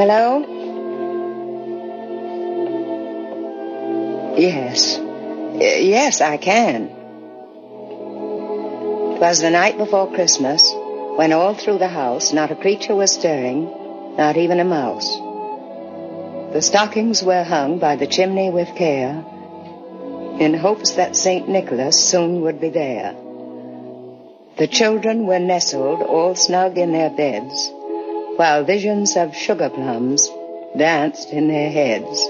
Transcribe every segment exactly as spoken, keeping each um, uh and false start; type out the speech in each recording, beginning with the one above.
Hello? Yes. Yes, I can. 'Twas the night before Christmas, when all through the house not a creature was stirring, not even a mouse. The stockings were hung by the chimney with care, in hopes that Saint Nicholas soon would be there. The children were nestled all snug in their beds, while visions of sugar plums danced in their heads.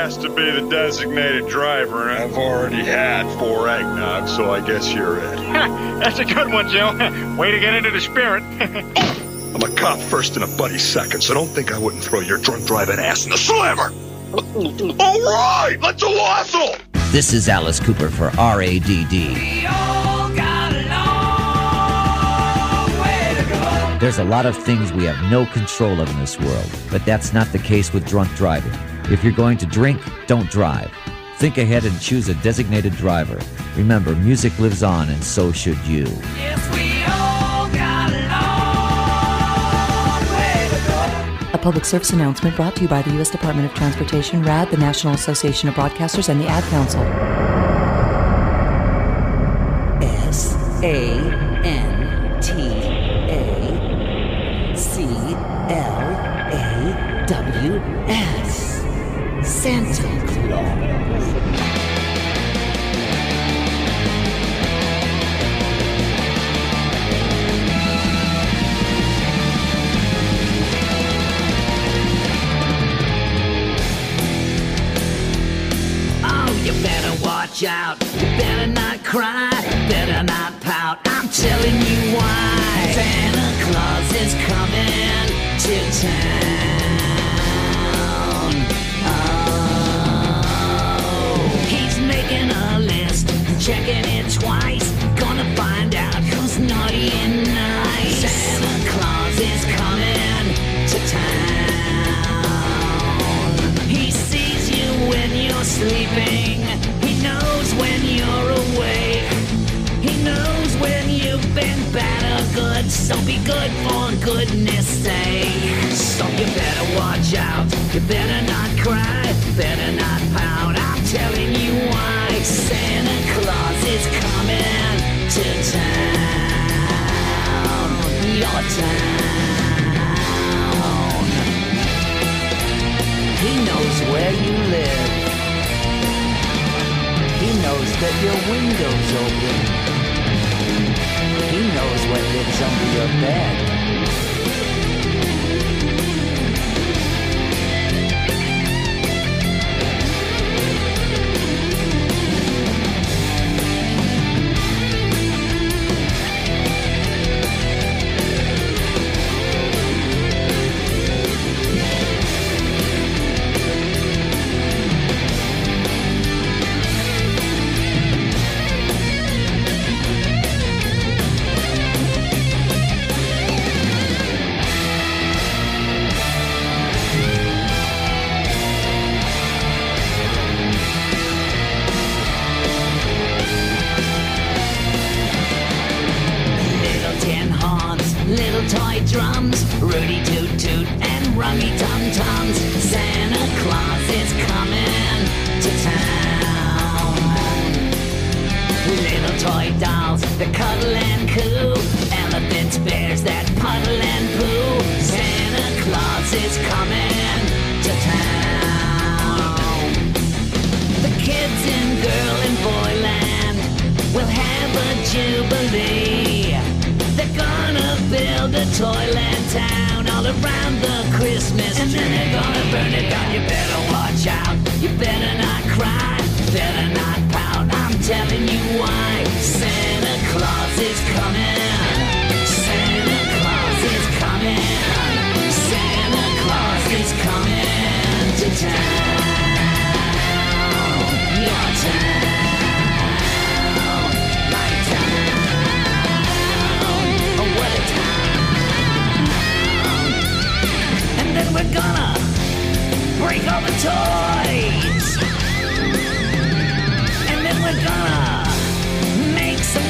asked to be the designated driver, and I've already had four eggnog, so I guess you're it. That's a good one, Joe. Way to get into the spirit. I'm a cop first and a buddy second, so don't think I wouldn't throw your drunk driving ass in the slammer. All right, let's a lasso. This is Alice Cooper for R A D D. There's a lot of things we have no control of in this world, but that's not the case with drunk driving. If you're going to drink, don't drive. Think ahead and choose a designated driver. Remember, music lives on, and so should you. Yes, we all got a long way to go. A public service announcement brought to you by the U S Department of Transportation, R A D, the National Association of Broadcasters, and the Ad Council. S A N T A C L A W S. Santa Claus. Oh, you better watch out. You better not cry. Better not pout. I'm telling you why. Santa Claus is coming to town. Making a list, checking it twice. Gonna find out who's naughty and nice. Santa Claus is coming to town. He sees you when you're sleeping. He knows when you're awake. He knows when you've been bad or good. So be good for goodness sake. So you better watch out. You better not cry. Better not pout. I'm telling you why. Santa Claus is coming to town. Your town. He knows where you live. He knows that your window's open. He knows what lives under your bed. Some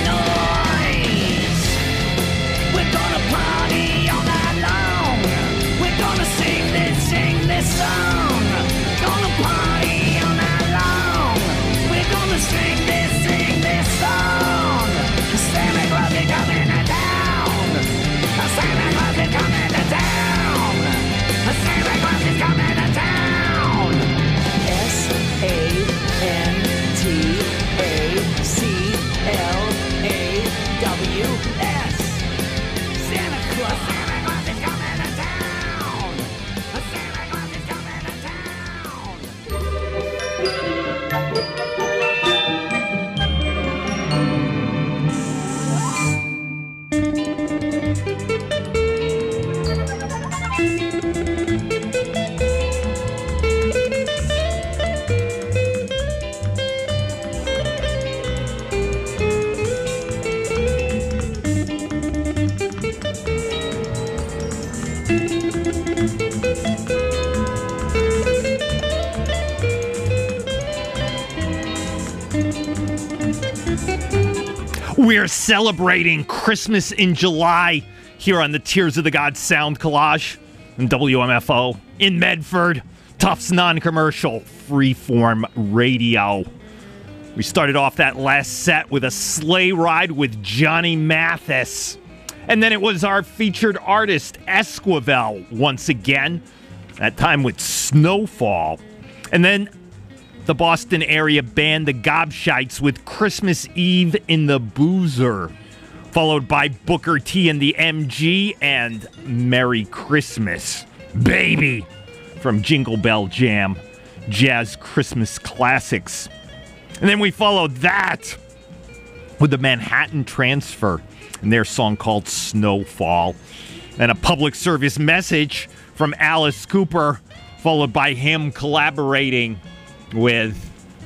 We're celebrating Christmas in July here on the Tears of the Gods Sound Collage and W M F O in Medford. Tufts Non-Commercial Freeform Radio. We started off that last set with a sleigh ride with Johnny Mathis. And then it was our featured artist, Esquivel, once again. That time with Snowfall. And then the Boston area band The Gobshites with Christmas Eve in the Boozer, followed by Booker T and the M G and Merry Christmas, Baby, from Jingle Bell Jam, Jazz Christmas Classics. And then we followed that with the Manhattan Transfer and their song called Snowfall, and a public service message from Alice Cooper, followed by him collaborating with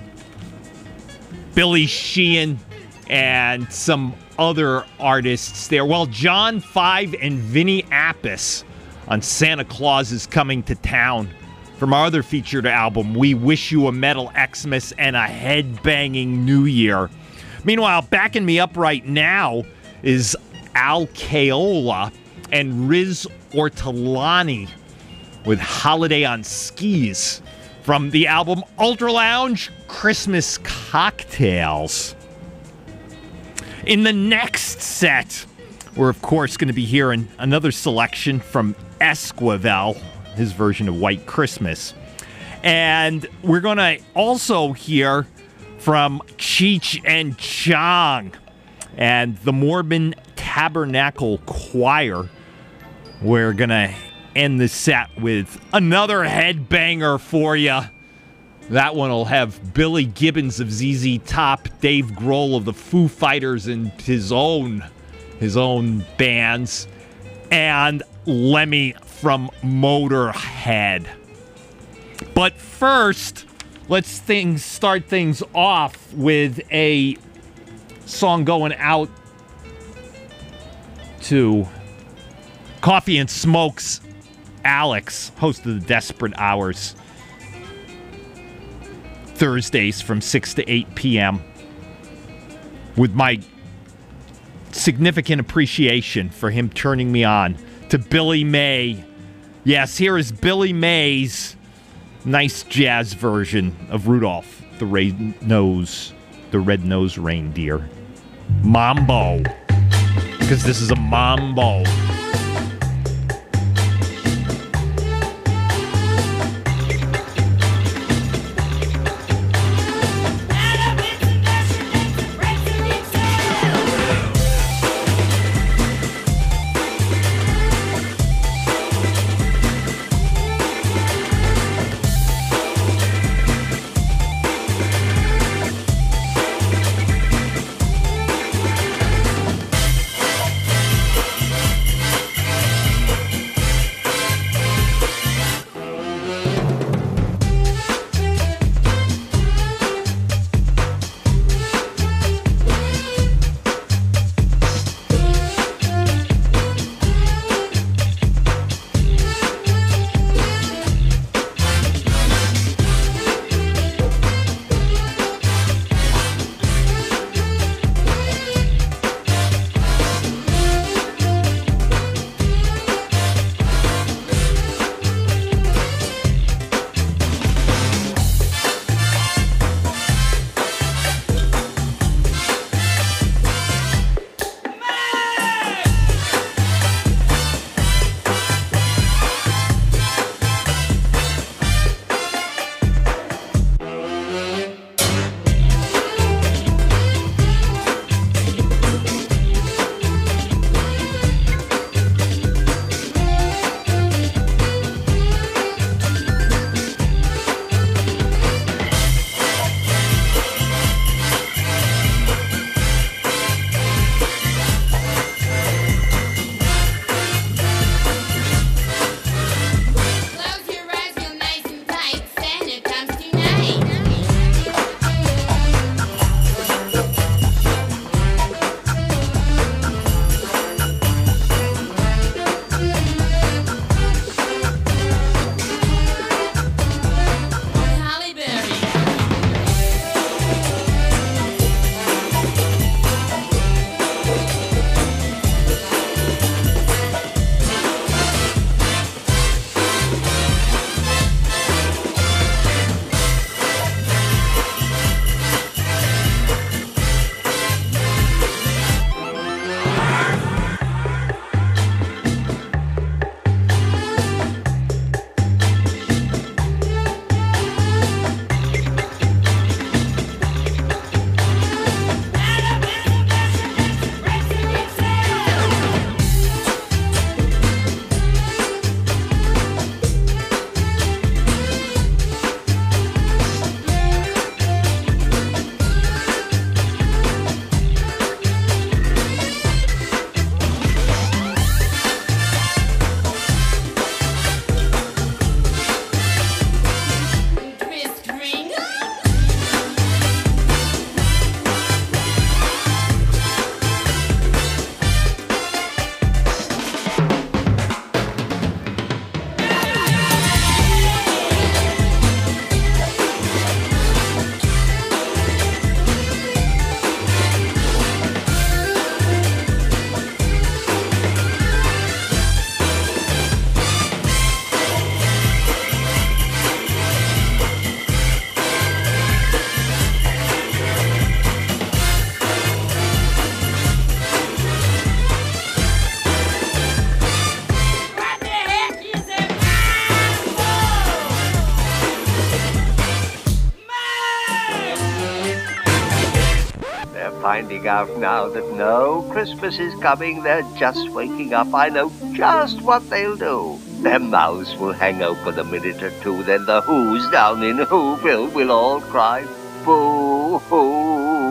Billy Sheehan and some other artists there. Well, John Five and Vinny Appice on Santa Claus is Coming to Town from our other featured album, We Wish You a Metal Xmas and a Headbanging New Year. Meanwhile, backing me up right now is Al Caiola and Riz Ortolani with Holiday on Skis from the album Ultra Lounge Christmas Cocktails. In the next set, we're of course going to be hearing another selection from Esquivel, his version of White Christmas. And we're going to also hear from Cheech and Chong and the Mormon Tabernacle Choir. We're going to end the set with another headbanger for you. That one will have Billy Gibbons of Z Z Top, Dave Grohl of the Foo Fighters and his own his own bands, and Lemmy from Motorhead. But first, let's things start things off with a song going out to Coffee and Smokes Alex, host of the Desperate Hours, Thursdays from six to eight p.m. with my significant appreciation for him turning me on to Billy May. Yes, here is Billy May's nice jazz version of Rudolph the Red Nose, the Red-Nosed Reindeer. Mambo. Because this is a mambo. finding out now that no Christmas is coming. They're just waking up. I know just what they'll do. Their mouths will hang open a minute or two. Then the Who's down in Whoville will all cry, boo-hoo.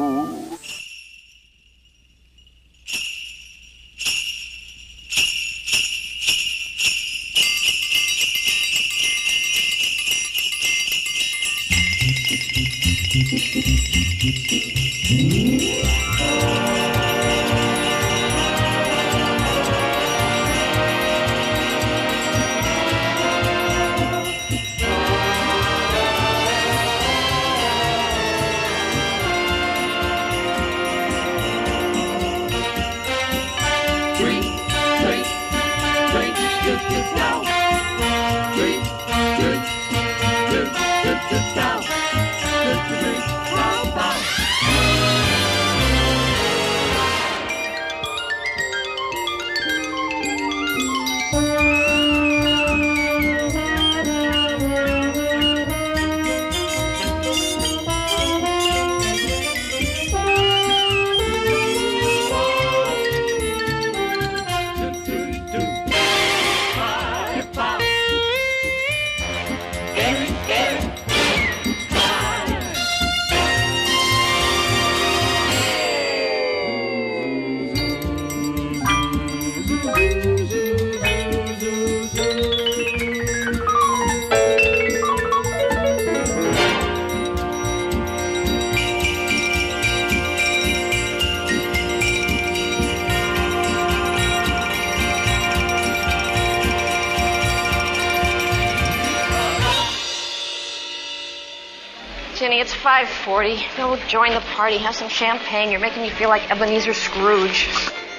Ginny, it's five forty. Go join the party. Have some champagne. You're making me feel like Ebenezer Scrooge.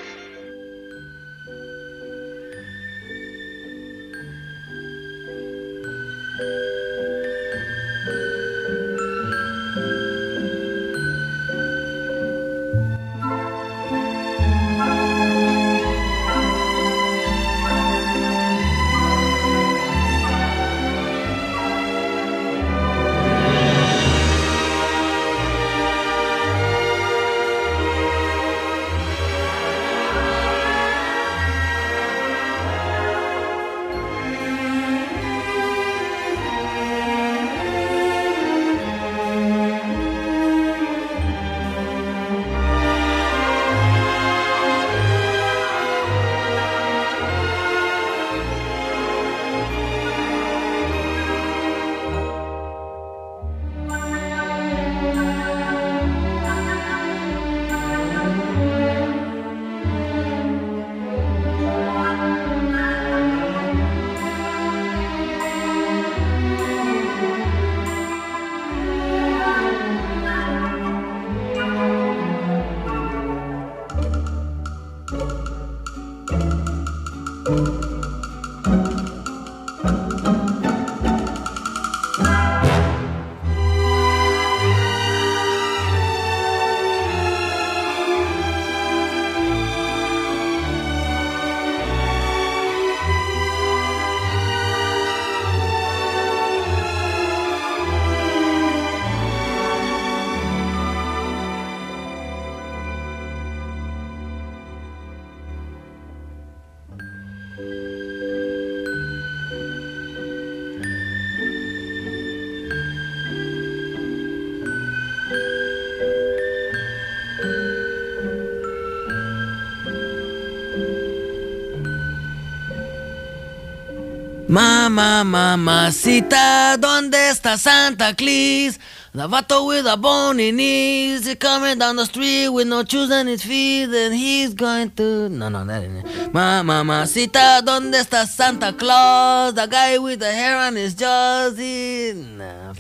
Mama, mamacita, ¿dónde está Santa Claus? The vato with a bony knees, he's coming down the street with no shoes on his feet, and he's going to... No, no, that ain't it. Mama, mamacita, ¿dónde está Santa Claus? The guy with the hair on his jaws, he... Nah,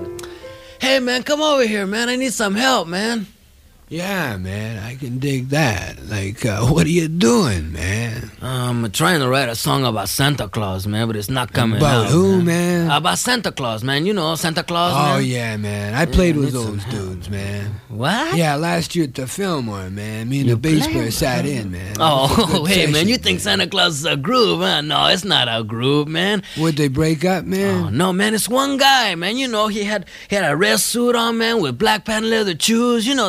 hey, man, come over here, man. I need some help, man. Yeah, man, I can dig that. Like, uh, what are you doing, man? I'm trying to write a song about Santa Claus, man, but it's not coming about out. About who, man? man? About Santa Claus, man. You know, Santa Claus, oh, man. Oh, yeah, man. I played yeah, with those dudes, man. What? Yeah, last year at the Fillmore, man. Me and you the bass player sat in, man. Oh, hey, session, man, you think Santa Claus is a groove, huh? No, it's not a groove, man. Would they break up, man? Oh, no, man, it's one guy, man. You know, he had he had a red suit on, man, with black patent leather shoes. You know the guy?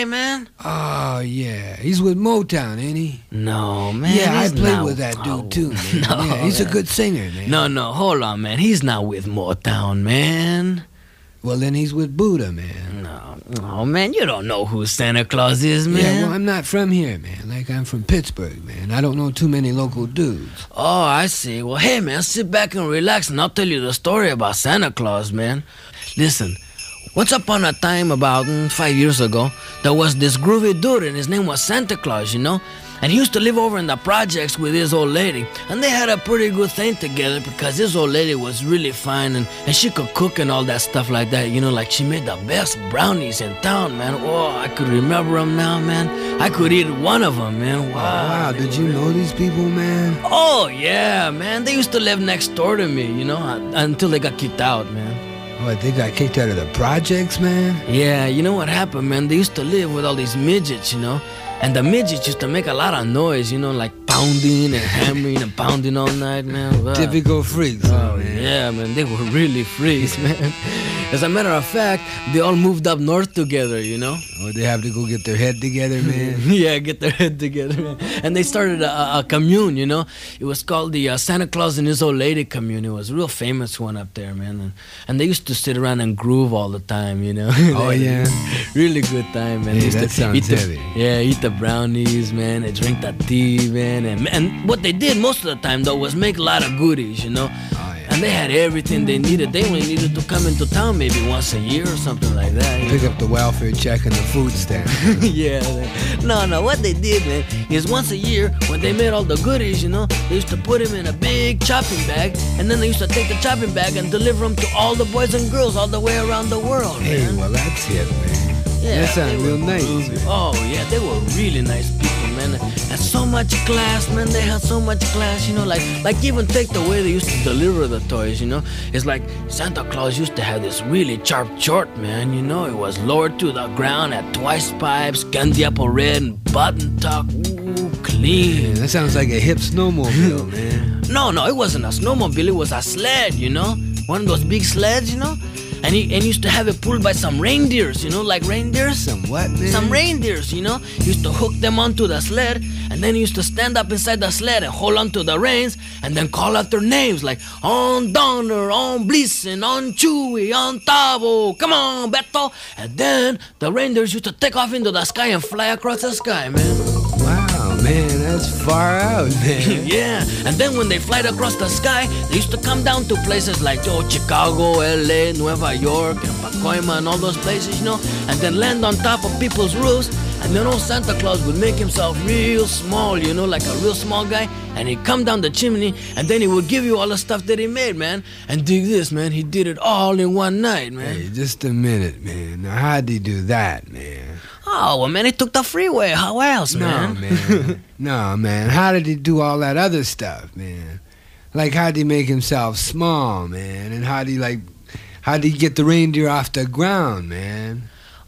guy, man? Oh, yeah. He's with Motown, ain't he? No, man. Yeah, I he's played not- with that dude, oh, too, man. No, yeah, he's a man. good singer, man. No, no, hold on, man. He's not with Motown, man. Well, then he's with Buddha, man. No, oh, man, you don't know who Santa Claus is, man. Yeah, well, I'm not from here, man. Like, I'm from Pittsburgh, man. I don't know too many local dudes. Oh, I see. Well, hey, man, sit back and relax, and I'll tell you the story about Santa Claus, man. Listen, once upon a time, about mm, five years ago, there was this groovy dude, and his name was Santa Claus, you know? And he used to live over in the projects with his old lady. And they had a pretty good thing together because his old lady was really fine, and, and she could cook and all that stuff like that. You know, like she made the best brownies in town, man. Oh, I could remember them now, man. I could eat one of them, man. Wow. Wow, did you know these people, man? Oh, yeah, man. They used to live next door to me, you know, uh, until they got kicked out, man. What, they got kicked out of the projects, man? Yeah, you know what happened, man? They used to live with all these midgets, you know? And the midgets used to make a lot of noise, you know, like pounding and hammering and pounding all night, man. Wow. Typical freaks, Oh, man. yeah, man. They were really freaks, man. As a matter of fact, they all moved up north together, you know? Oh, they have to go get their head together, man? Yeah, get their head together, man. And they started a, a commune, you know? It was called the uh, Santa Claus and His Old Lady commune. It was a real famous one up there, man. And, and they used to sit around and groove all the time, you know? Oh, yeah? Really good time, man. Hey, They used that to sounds eat the- heavy. Yeah, eat the brownies, man. They drink the tea, man. And, and what they did most of the time, though, was make a lot of goodies, you know? Oh, yeah. And they had everything they needed. They only needed to come into town maybe once a year or something like that. you Pick know? up the welfare check and the food stamp. Yeah, man. No, no, what they did, man, is once a year, when they made all the goodies, you know, they used to put them in a big chopping bag, and then they used to take the chopping bag and deliver them to all the boys and girls all the way around the world, Hey, man. well, that's it, man. Yeah, that sounds they real were nice, groovy. man. Oh, yeah, they were really nice people, man. And so much class, man. They had so much class, you know, like like even take the way they used to deliver the toys, you know. It's like Santa Claus used to have this really sharp short, man, you know. It was lowered to the ground at twice pipes, candy apple red, and button tuck. Ooh, clean. Man, that sounds like a hip snowmobile, man. No, no, it wasn't a snowmobile. It was a sled, you know. One of those big sleds, you know. And he, and he used to have it pulled by some reindeers, you know, like reindeers. Some what, man? Some reindeers, you know. He used to hook them onto the sled, and then he used to stand up inside the sled and hold onto the reins, and then call out their names like on Donner, on Blitzen, on Chewy, on Tavo, come on, Beto. And then the reindeers used to take off into the sky and fly across the sky, man. Wow, man, that's far out, man. Yeah, and then when they flied across the sky, they used to come down to places like oh, Chicago, L A, Nueva York, and Pacoima, and all those places, you know, and then land on top of people's roofs. And then old Santa Claus would make himself real small, you know, like a real small guy, and he'd come down the chimney, and then he would give you all the stuff that he made, man. And dig this, man, he did it all in one night, man. Hey, just a minute, man. Now, how'd he do that, man? Oh, well, man, he took the freeway. How else, man? No, man. No, man. How did he do all that other stuff, man? Like, how'd he make himself small, man? And how'd he, like, how'd he get the reindeer off the ground, man?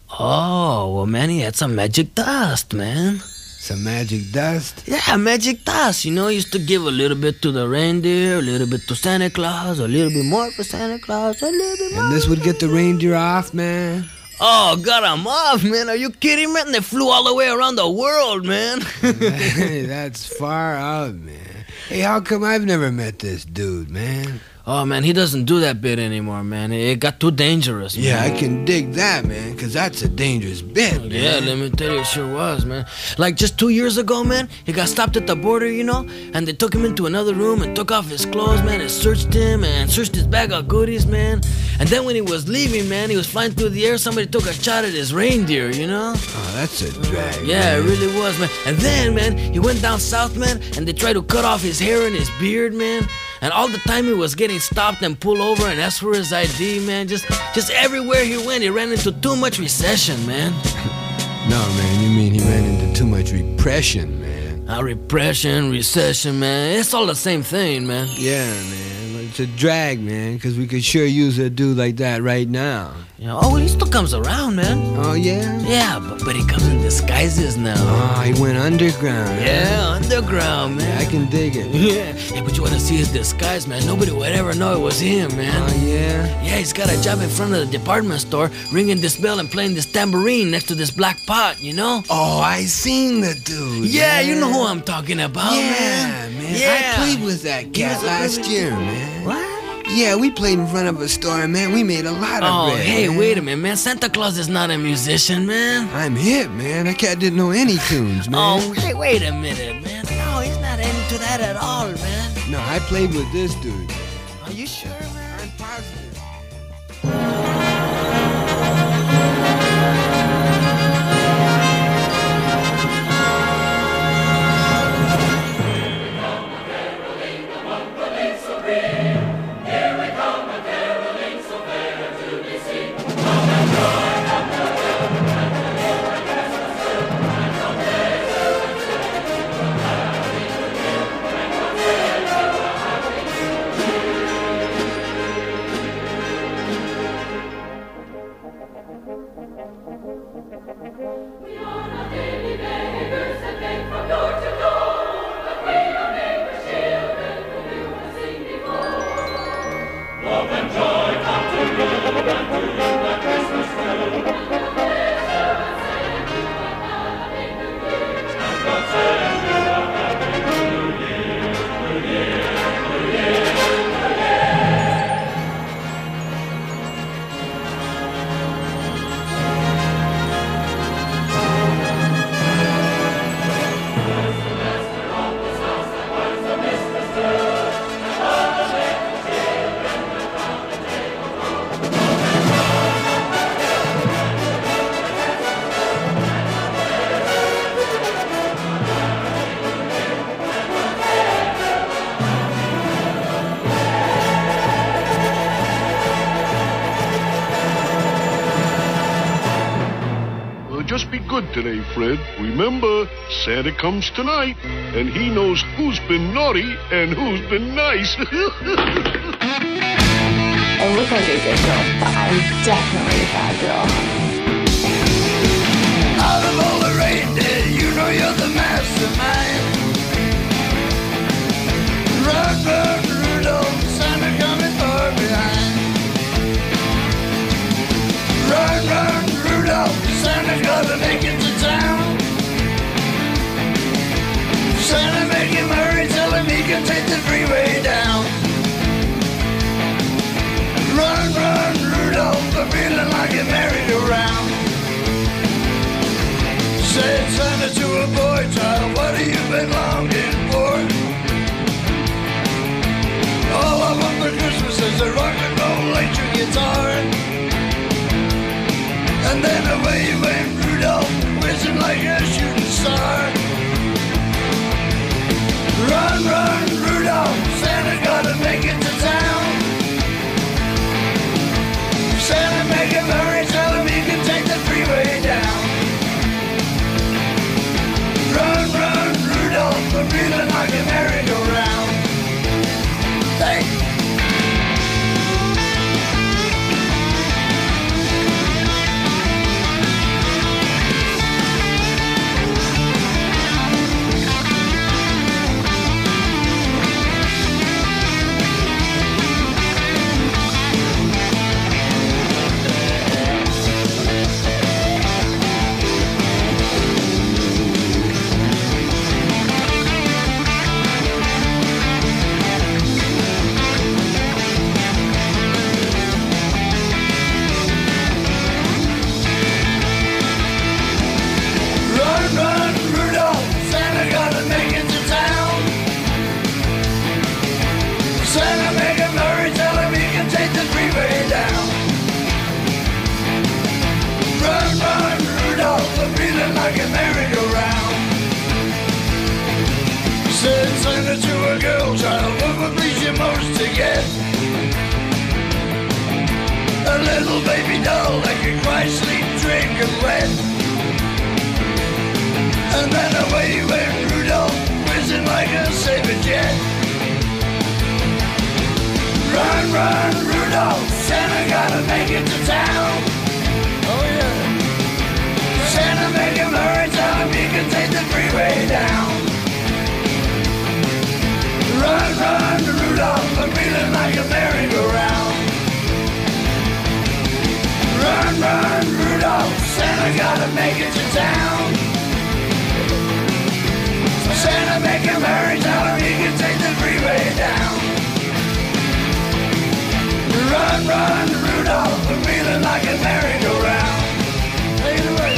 Oh, well, man, he had some magic dust, man. Some magic dust? Yeah, magic dust. You know, he used to give a little bit to the reindeer, a little bit to Santa Claus, a little bit more for Santa Claus, a little bit more. And this would get the reindeer off, man? Oh, got him off, man. Are you kidding, man? They flew all the way around the world, man. Hey, that's far out, man. Hey, how come I've never met this dude, man? Oh, man, he doesn't do that bit anymore, man. It got too dangerous, man. Yeah, I can dig that, man, because that's a dangerous bit, man. Yeah, let me tell you, it sure was, man. Like just two years ago, man, he got stopped at the border, you know, and they took him into another room and took off his clothes, man, and searched him and searched his bag of goodies, man. And then when he was leaving, man, he was flying through the air, somebody took a shot at his reindeer, you know? Oh, that's a drag, Yeah, man. it really was, man. And then, man, he went down south, man, and they tried to cut off his hair and his beard, man. And all the time he was getting stopped and pulled over and asked for his I D, man. Just just everywhere he went, he ran into too much recession, man. No, man, you mean he ran into too much repression, man. Uh, repression, recession, man. It's all the same thing, man. Yeah, man. Like, it's a drag, man, because we could sure use a dude like that right now. You know, oh, well, he still comes around, man. Oh, yeah? Yeah, but, but he comes in disguises now. Oh, he went underground. Yeah, huh? Underground, man. I can dig it. Yeah, hey, but you want to see his disguise, man? Nobody would ever know it was him, man. Oh, yeah? Yeah, he's got a job in front of the department store, ringing this bell and playing this tambourine next to this black pot, you know? Oh, I seen the dude. Yeah, man. you know who I'm talking about, yeah, man. man. Yeah, I played with that cat last really... year, man. What? Yeah, we played in front of a store, man. We made a lot of Oh, bread, hey, man. wait a minute, man. Santa Claus is not a musician, man. I'm hip, man. That cat didn't know any tunes, man. Oh, hey, wait a minute, man. No, he's not into that at all, man. No, I played with this dude. Are you sure, man? I'm positive. Just be good today, Fred. Remember, Santa comes tonight, and he knows who's been naughty and who's been nice. I look like a good girl, but I'm definitely a bad girl. Out of all the reindeer, you know you're the mastermind. Run, run, Rudolph, Santa coming far behind. Run, run, Rudolph, Santa's gotta make it to town. Santa, make him hurry, tell him he can take the freeway down. Run, run, Rudolph, I'm feeling like a merry-go-round. Said Santa to a boy child, what have you been longing for? All I want for Christmas is a rock and roll electric guitar. And then away went Rudolph, whizzing like a shooting star. Run, run, Rudolph, Santa's gotta make it to town. Santa, make him hurry, tell him he can take the freeway down. Run, run, Rudolph, I'm feeling like a merry-go-round. Hey! Like a merry-go-round. Said Santa to a girl child, what would please you most to get? A little baby doll that could cry, sleep, drink, and wet. And then away went Rudolph, whizzing like a saber jet. Run, run, Rudolph, Santa gotta make it to town. Oh yeah. Santa make him hurry, tell him he can take the freeway down. Run, run, Rudolph, I'm feeling like a merry-go-round. Run, run, Rudolph, Santa gotta make it to town. Santa make him hurry, tell him he can take the freeway down. Run, run, Rudolph, I'm feeling like a merry-go-round. Take it away.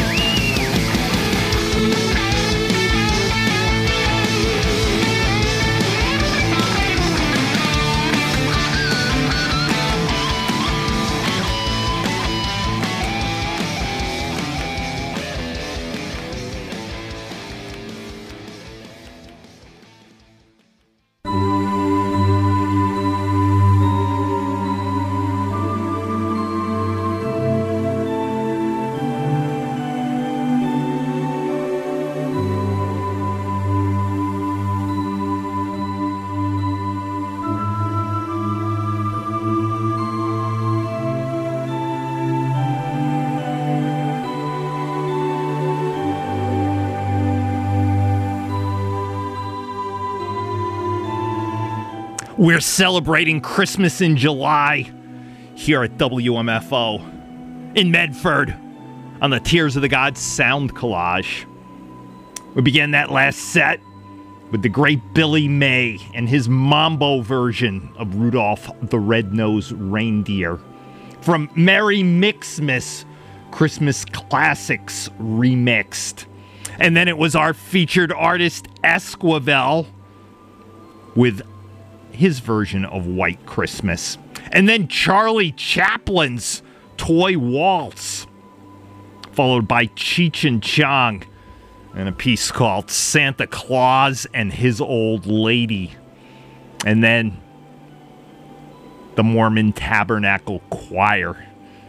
We're celebrating Christmas in July here at W M F O in Medford on the Tears of the Gods sound collage. We began that last set with the great Billy May and his mambo version of Rudolph the Red-Nosed Reindeer from Merry Mixmas Christmas Classics Remixed. And then it was our featured artist Esquivel with his version of White Christmas. And then Charlie Chaplin's Toy Waltz, followed by Cheech and Chong and a piece called Santa Claus and His Old Lady. And then the Mormon Tabernacle Choir.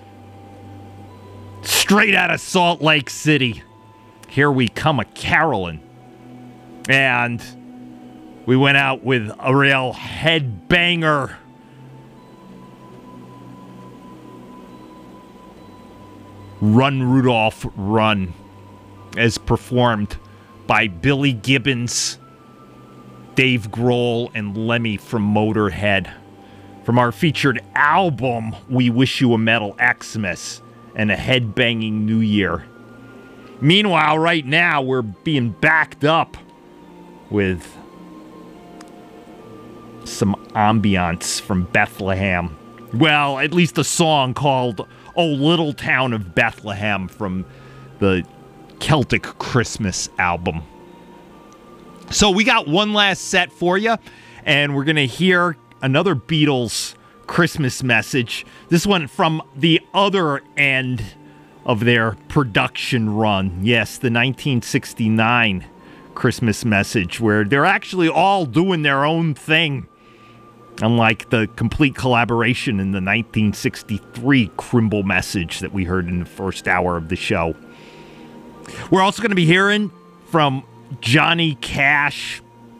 Straight out of Salt Lake City, Here We Come a-Carolin'. And we went out with a real headbanger. Run, Rudolph, Run, as performed by Billy Gibbons, Dave Grohl, and Lemmy from Motorhead. From our featured album, We Wish You a Metal Xmas and a Headbanging New Year. Meanwhile, right now, we're being backed up with some ambiance from Bethlehem. Well, at least a song called Oh Little Town of Bethlehem from the Celtic Christmas album. So we got one last set for you, and we're going to hear another Beatles Christmas message. This one from the other end of their production run. Yes, the nineteen sixty-nine Christmas message, where they're actually all doing their own thing. Unlike the complete collaboration in the nineteen sixty-three Crimble message that we heard in the first hour of the show. We're also going to be hearing from Johnny Cash.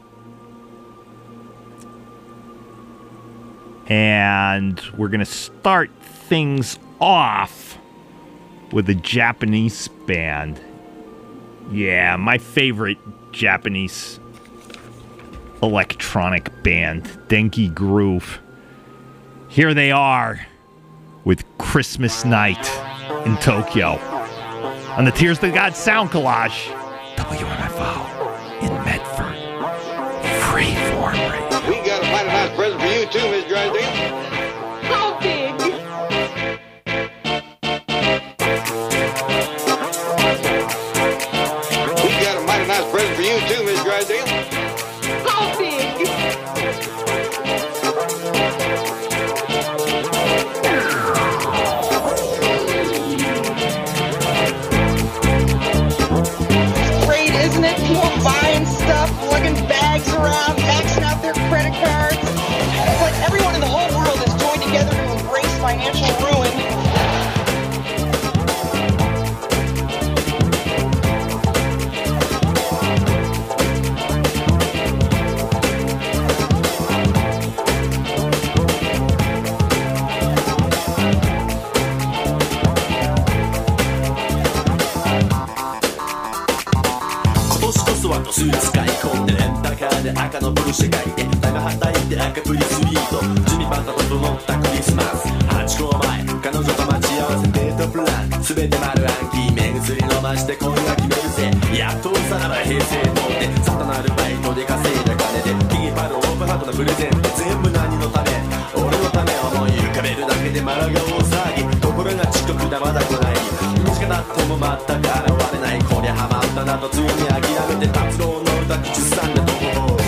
And we're going to start things off with a Japanese band. Yeah, my favorite Japanese electronic band, Denki Groove. Here they are with Christmas Night in Tokyo on the Tears of the God sound collage. W M F O in Medford. Freeform radio. We got a mighty nice present for you too, Miss Drysdale. How big? We got a mighty nice present for you too, Miss Drysdale. How big? Great, isn't it? People buying stuff, lugging bags around, maxing out their credit cards. It's like everyone in the whole とスーツ買い込んでレンタカーで赤のブルシェ書いて長はたいて赤プリスリート準備バカと整ったクリスマスはちこまえ彼女と待ち合わせデートプラン全て丸暗記目薬飲まして恋が決めるぜやっとさらば平成通ってサタなアルバイトで稼いだ金でキギパルオープンハートのプレゼント全部何のため俺のため思い浮かべるだけでマラが大騒ぎところが遅刻だまだ来ない短かっても全く現れないこりゃハマったなとついに諦めて達郎の歌口ずさんでとこ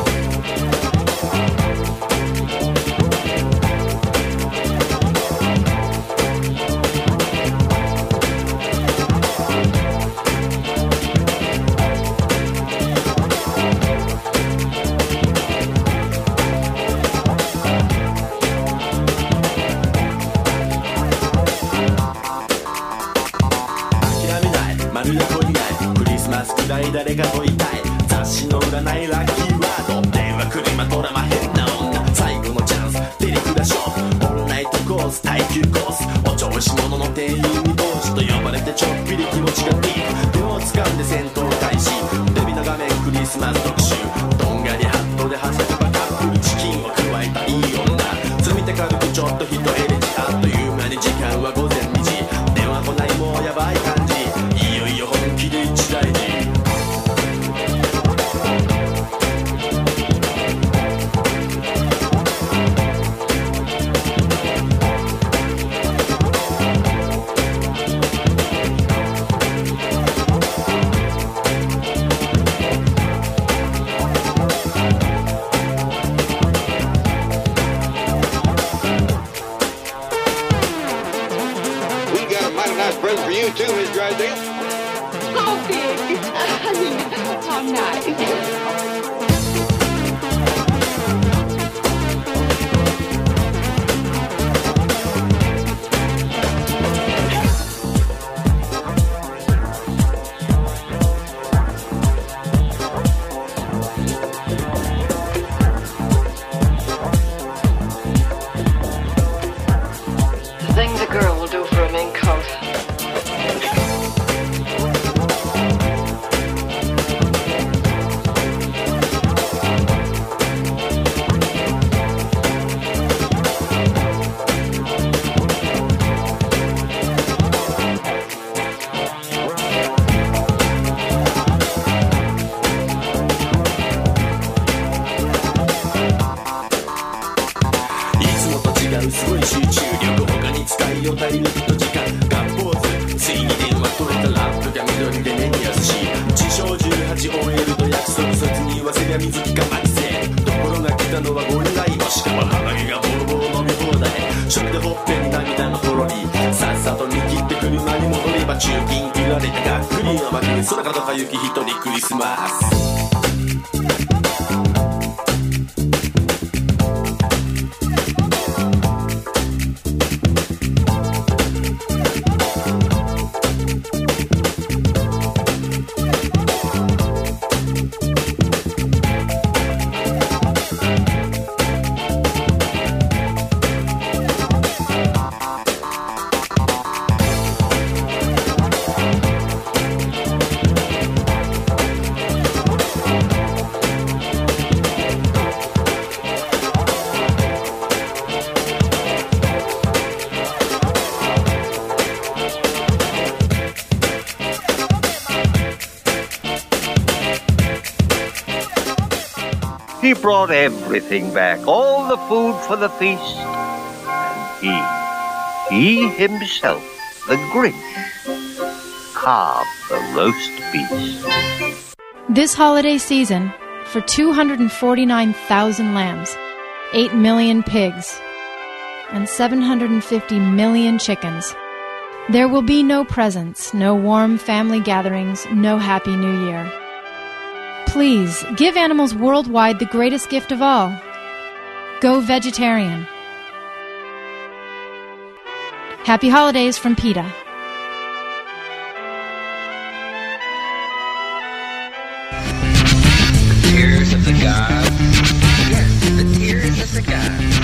誰かといたい雑誌の占いラッキーワード電話車ドラマ変な女最後のチャンスデリクラショップオンライトコース耐久コースお調子者の店員に同士と呼ばれてちょっぴり気持ちがディープ手を掴んで戦闘開始テレビの画面クリスマス特集どんがりハットではしゃぐバカップルチキンを加えたいい女積み手軽くちょっと人エレジあっという間に時間は午前にじ電話来ないもうやばい感じいよいよ本気で一大事 Present for you too, Miss Drysdale. How big? I mean, how nice. The things a girl will do for a mink coat. He brought everything back, all the food for the feast. And he, he himself, the Grinch, carved the roast beast. This holiday season, for two hundred forty-nine thousand lambs, eight million pigs, and seven hundred fifty million chickens, there will be no presents, no warm family gatherings, no Happy New Year. Please, give animals worldwide the greatest gift of all. Go vegetarian. Happy holidays from PETA. The tears of the gods. Yes, the tears of the gods.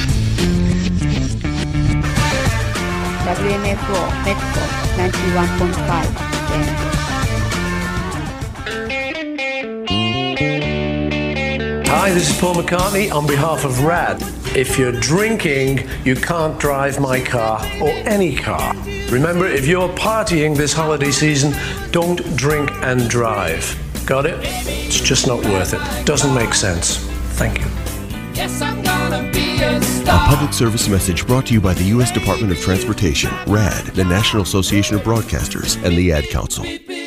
W M F O, Medford, ninety-one point five. Hi, this is Paul McCartney on behalf of RAD. If you're drinking, you can't drive my car or any car. Remember, if you're partying this holiday season, don't drink and drive. Got it? It's just not worth it. Doesn't make sense. Thank you. Yes, I'm gonna be a A star. public service message brought to you by the U S Department of Transportation, RAD, the National Association of Broadcasters, and the Ad Council.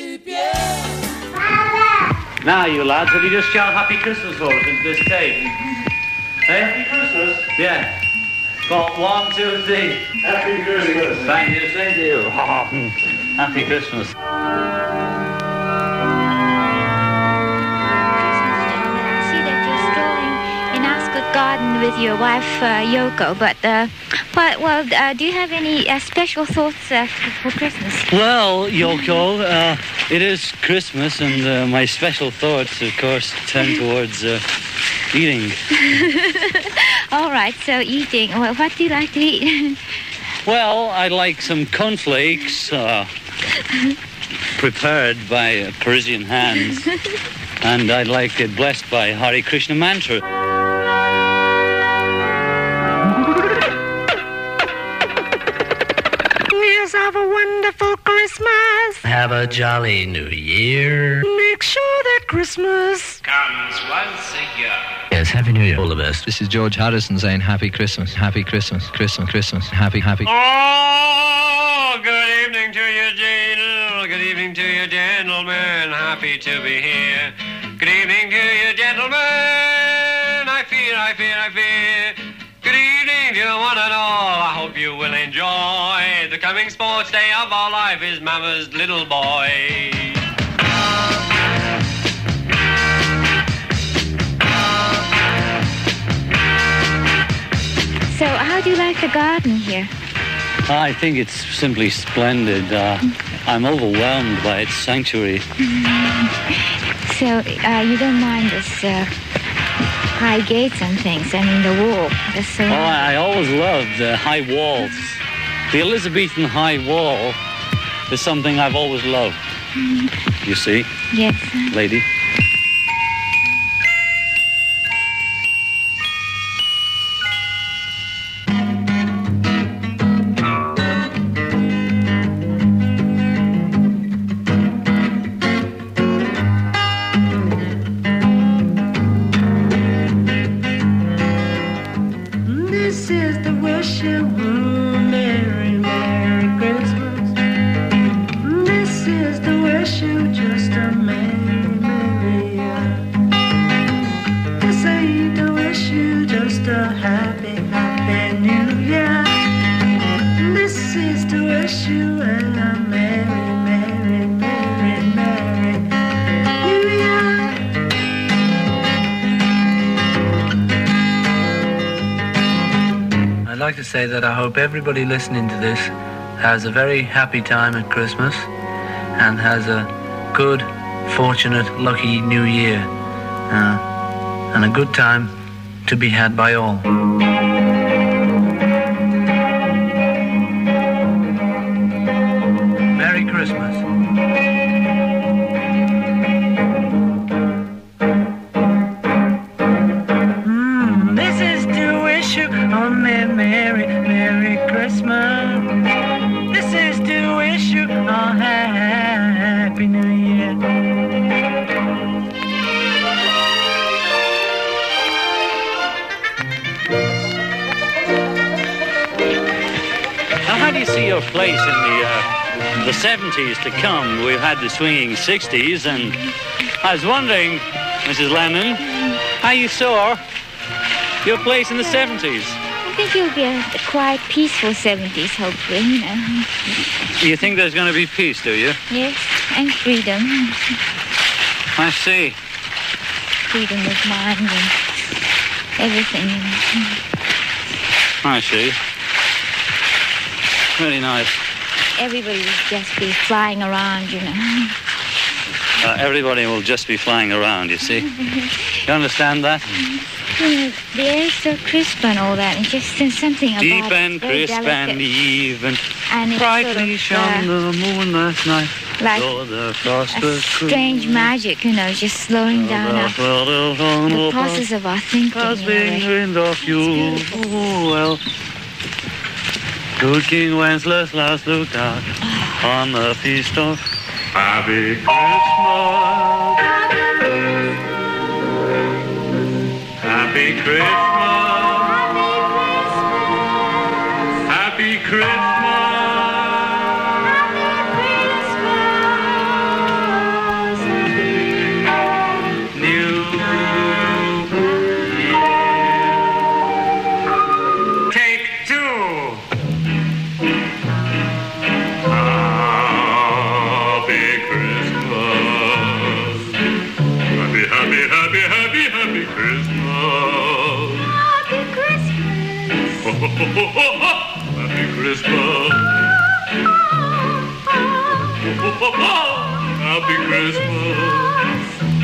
Now, you lads, have you just shout Happy Christmas for us into this tape? Hey? Happy Christmas? Yeah. Go on, one, two, three. Happy Christmas. Thank you, same to you. Happy Christmas. Garden with your wife uh, Yoko, but uh, but well, uh, do you have any uh, special thoughts uh, for Christmas? Well, Yoko, uh, it is Christmas, and uh, my special thoughts, of course, turn towards uh, eating. All right, so eating. Well, what do you like to eat? Well, I like some cornflakes uh, prepared by uh, Parisian hands, and I'd like it blessed by Hare Krishna mantra. Have a wonderful Christmas. Have a jolly new year. Make sure that Christmas comes once a year. Yes, Happy New Year. All the best. This is George Harrison saying Happy Christmas, Happy Christmas, Christmas, Christmas, Happy, Happy. Oh, good evening to you, Jane. Good evening to you, gentlemen. Happy to be here. Good evening to you, gentlemen. I fear, I fear, I fear. Good evening to one and all. I hope you will enjoy the coming sports day of our life is Mama's little boy. So, how do you like the garden here? I think it's simply splendid. Uh, I'm overwhelmed by its sanctuary. So, uh, you don't mind this uh, high gates and things, I mean the wall. The Oh, I, I always loved uh, high walls. The Elizabethan high wall is something I've always loved. You see? Yes. Lady? This is the wishing room, Merry, Merry Christmas. This is the wish you just a Merry, Merry year. This ain't the wish you just a Happy, Happy New Year. This is the wish you a Merry, Merry, Merry, Merry New Year. I'd like to say that I hope everybody listening to this has a very happy time at Christmas and has a good, fortunate, lucky new year. Uh, and a good time to be had by all. Merry Christmas. Mm, this is to wish you a Merry, Merry, Merry Christmas. This is to wish you a Happy New Year. Now, how do you see your place in the uh, the seventies to come? We've had the swinging sixties, and I was wondering, Missus Lennon, how you saw your place in the seventies. I think it'll be a, a quiet, peaceful seventies, hopefully, you know. You think there's going to be peace, do you? Yes, and freedom. I see. Freedom of mind and everything. You know. I see. Very nice. Everybody will just be flying around, you know. Uh, everybody will just be flying around, you see. You understand that? You know, the air is so crisp and all that, and just there's something about Deep it. and Very crisp delicate. and even. And it's Brightly sort of, shone uh, the moon last night. like though the frost a was strange magic, you know, just slowing down our, the process of our thinking. Has in a been way. wind of you. Oh, well. Good King Wenceslas last looked out on the feast of Happy Christmas. Happy Christmas. Happy Christmas. New Year. Take two. Happy Christmas. Happy, happy, happy, happy, happy Christmas. Happy Christmas. Happy Christmas. Happy Christmas.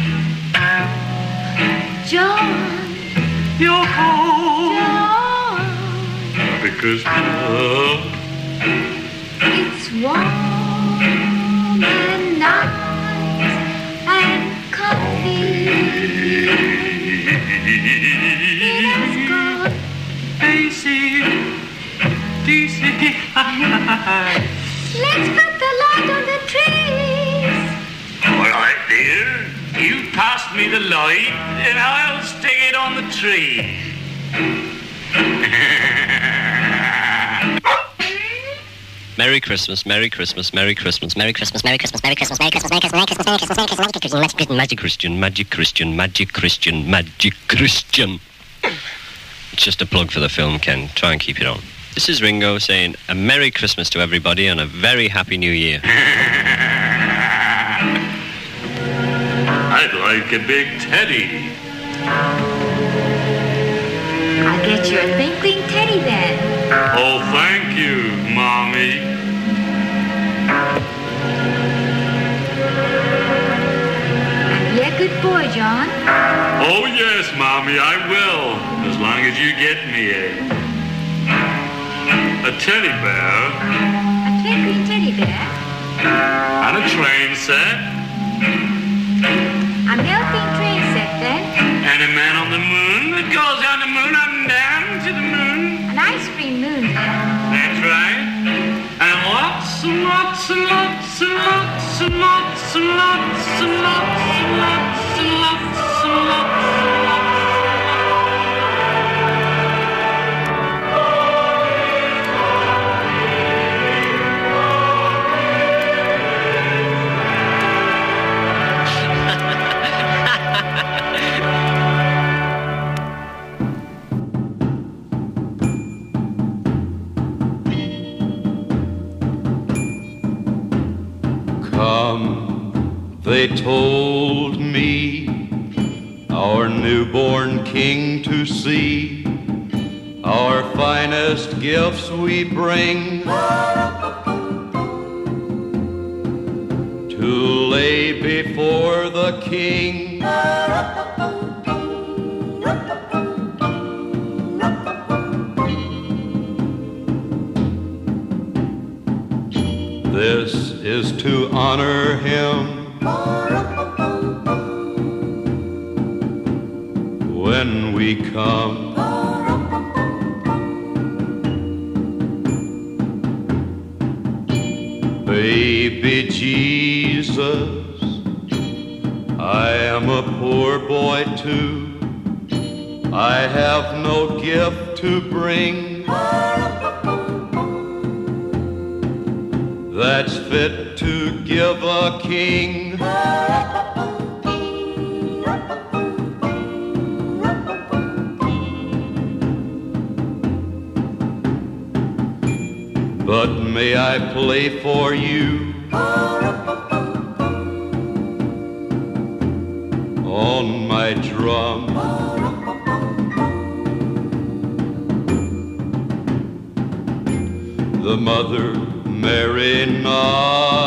John. You're home. John. Happy Christmas. It's warm and nice and comfy. It's good. Daisy. Daisy. Let's put the light on the trees. All right, dear. You pass me the light, and I'll stick it on the tree. Merry Christmas, Merry Christmas, Merry Christmas, Merry Christmas, Merry Christmas, Merry Christmas, Merry Christmas, Merry Christmas, Merry Christmas, Merry Christmas, Merry Christmas, Merry Christmas, Magic Christian, Magic Christian, Magic Christian, Magic Christian. It's just a plug for the film, Ken. Try and keep it on. This is Ringo saying a Merry Christmas to everybody and a very Happy New Year. I'd like a big teddy. I'll get you a twinkling teddy then. Oh, thank you, Mommy. Be a good boy, John. Oh, yes, Mommy, I will. As long as you get me a... a teddy bear. A twinkling teddy bear. And a train set. A melting train set then. And a man on the moon that goes down the moon up and down to the moon. An ice cream moon then. That's right. And lots and lots and lots and lots and lots and lots and lots and lots and lots and lots and lots. Come, they told me, our newborn king to see. Our finest gifts we bring to lay before the king. This is to honor him when we come. Baby Jesus, I am a poor boy too. I have no gift to bring that's fit to give a king. But may I play for you on my drum? The mother Mary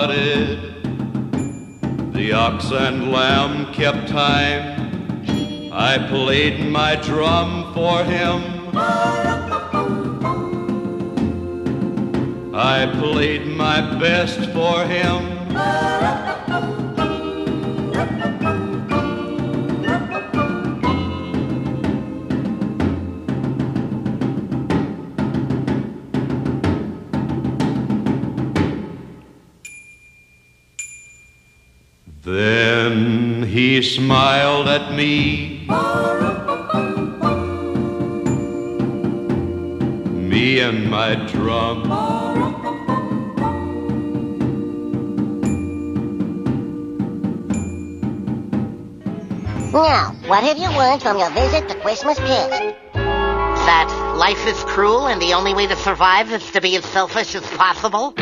nodded, the ox and lamb kept time. I played my drum for him. I played my best for him. Then he smiled at me, me and my drum. Now, what have you learned from your visit to Christmas Pist? That life is cruel and the only way to survive is to be as selfish as possible?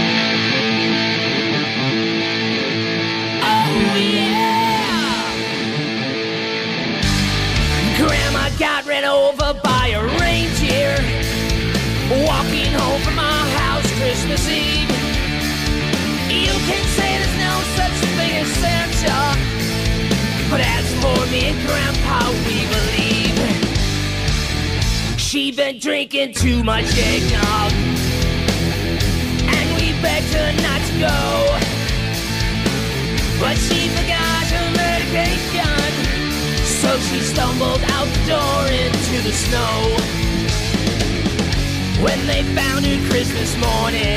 Grandma got ran over by a reindeer walking home from our house Christmas Eve. You can say there's no such thing as Santa, but as for me and Grandpa, we believe she been drinking too much eggnog, and we begged her not to go, but she forgot her medication. So she stumbled out the door into the snow. When they found her Christmas morning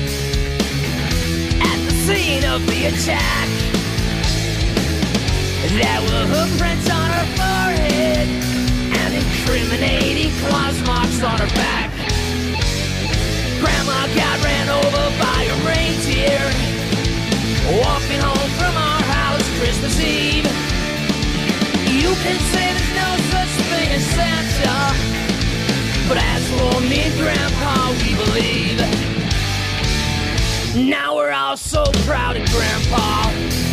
at the scene of the attack, there were hoof prints on her forehead and incriminating claws marks on her back. Grandma got ran over by a reindeer walking home from our house Christmas Eve. You can say there's no such thing as Santa, but as for me and Grandpa, we believe. Now we're all so proud of Grandpa.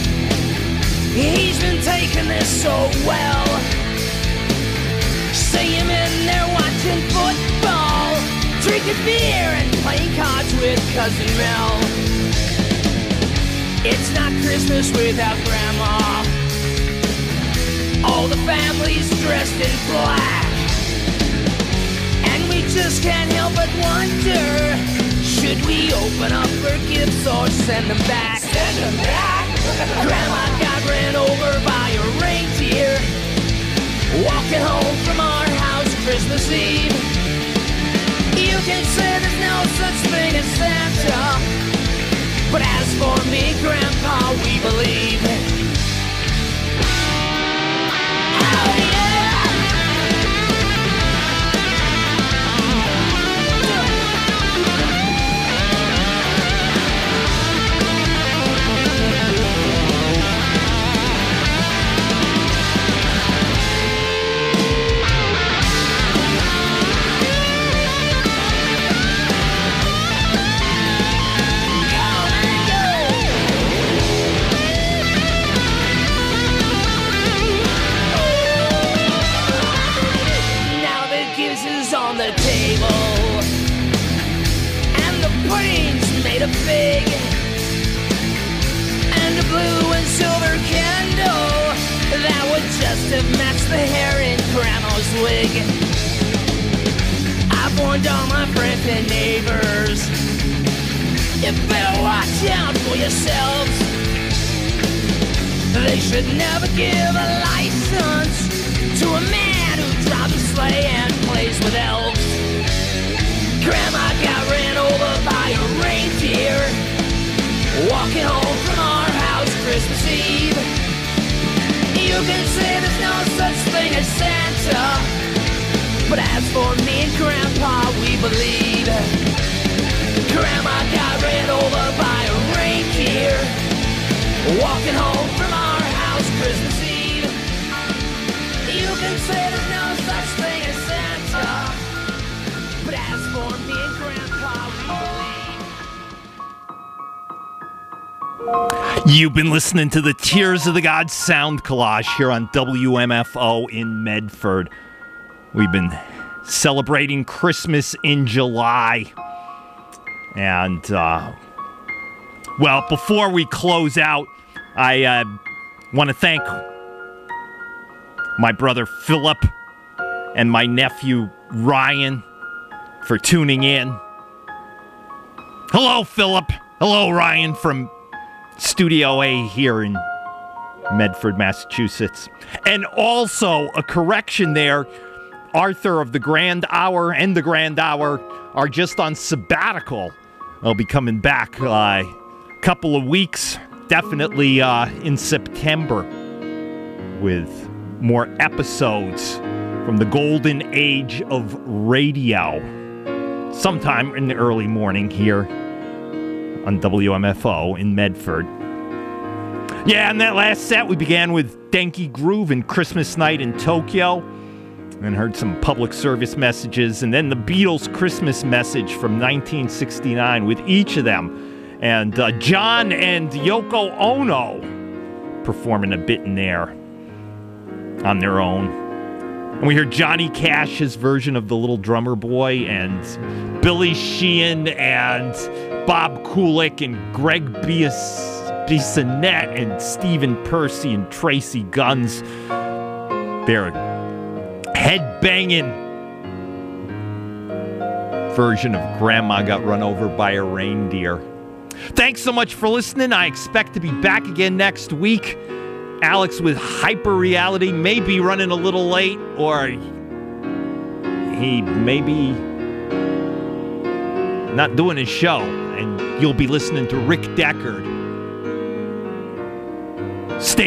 He's been taking this so well. See him in there watching football, drinking beer and playing cards with Cousin Mel. It's not Christmas without Grandma. All the family's dressed in black, and we just can't help but wonder, should we open up her gifts or send them back? Send them back! Grandma got ran over by a reindeer walking home from our house Christmas Eve. You can say there's no such thing as Santa, but as for me, Grandpa, we believe. A big and a blue and silver candle that would just have matched the hair in Grandma's wig. I've warned all my friends and neighbors, you better watch out for yourselves. They should never give a license to a man who drives a sleigh and plays with elves. Grandma got ran over by a reindeer walking home from our house Christmas Eve. You can say there's no such thing as Santa, but as for me and Grandpa, we believe. Grandma got ran over by a reindeer walking home from our house Christmas Eve. You can say there's no such thing as Santa, but as for me and Grandpa, we believe. You've been listening to the Tears of the Gods sound collage here on W M F O in Medford. We've been celebrating Christmas in July. And, uh, well, before we close out, I uh, want to thank my brother Philip, and my nephew Ryan for tuning in. Hello, Philip. Hello, Ryan from Studio A here in Medford, Massachusetts. And also a correction there. Arthur of the Grand Hour and the Grand Hour are just on sabbatical. They'll be coming back a uh, couple of weeks, definitely uh, in September, with more episodes from the golden age of radio. Sometime in the early morning here on W M F O in Medford. Yeah, and that last set we began with Denki Groove and Christmas Night in Tokyo. And heard some public service messages, and then the Beatles' Christmas message from nineteen sixty-nine with each of them. And uh, John and Yoko Ono performing a bit in there on their own. And we hear Johnny Cash's version of The Little Drummer Boy, and Billy Sheehan and Bob Kulick and Greg Bias- Bissonette and Stephen Percy and Tracy Guns. They're head-banging version of Grandma Got Run Over by a Reindeer. Thanks so much for listening. I expect to be back again next week. Alex with Hyper Reality may be running a little late, or he may be not doing his show, and you'll be listening to Rick Deckard. Stay